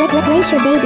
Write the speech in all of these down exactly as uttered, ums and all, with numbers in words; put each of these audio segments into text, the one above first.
Raise your baby.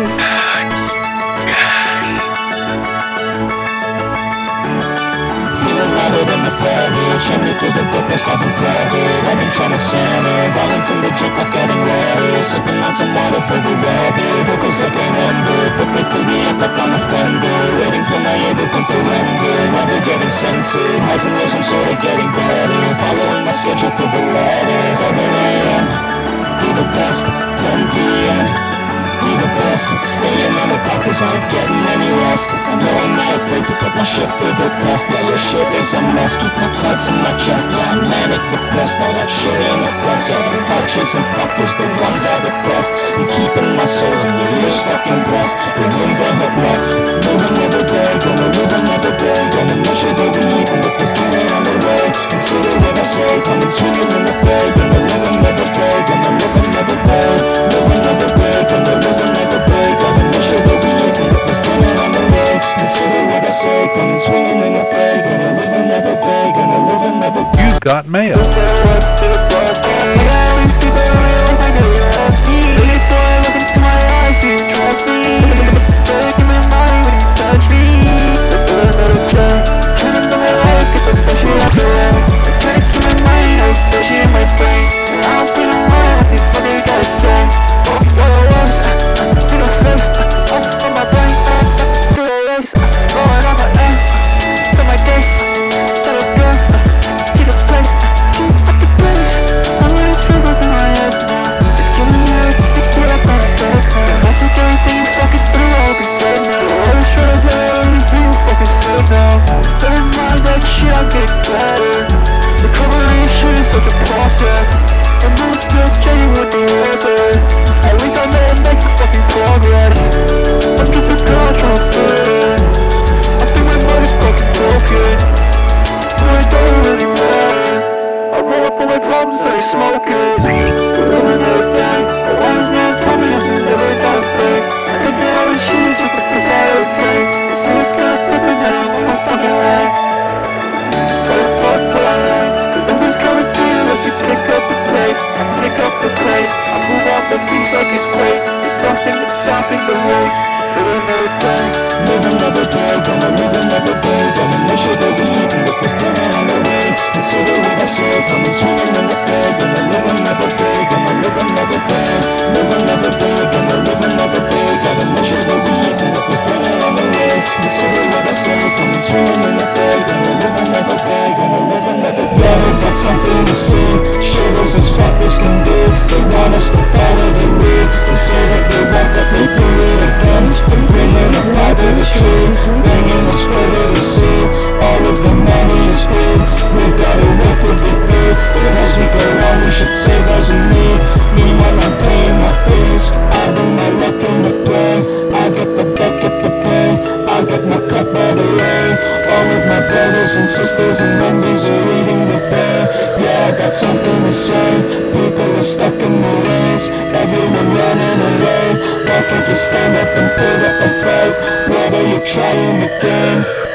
Loaded in the footage, and me through the goodness I've been flooded. I've been trying to send it, all into the drip like getting ready. Sipping on some water for the rabbit, focus like an ember. Put me through the app like I'm offended. Waiting for my everything to render, never getting censored. Highs and lows, I'm sort of getting better. Following my schedule to the letter. seven a m, be the best, ten p m be the best, staying on the clock cause I ain't getting any rest. I know I'm not afraid to put my shit to the test. Yeah, your shit is a mess, keep my cards in my chest. Yeah, I'm manic depressed, all that shit ain't a flex. Yeah, the hard chasing fuckers, the ones I depressed. I'm keeping my souls in your ears fucking breast. Remember what next, live another day. Gonna live another day, gonna make sure that we even with this demon on the way. Consider what I say, coming swinging in the bay. Gonna live another day, gonna live another day. Live another day, gonna live another day, gonna make sure that we even with this demon on the way. Consider what I say, coming swinging in the bay. Gonna live another day, gonna live another day. You've got mail. And sisters and members are leading the way. Yeah, I got something to say. People are stuck in the ways, everyone running away. Why can't you stand up and put up a fight? What are you trying to gain?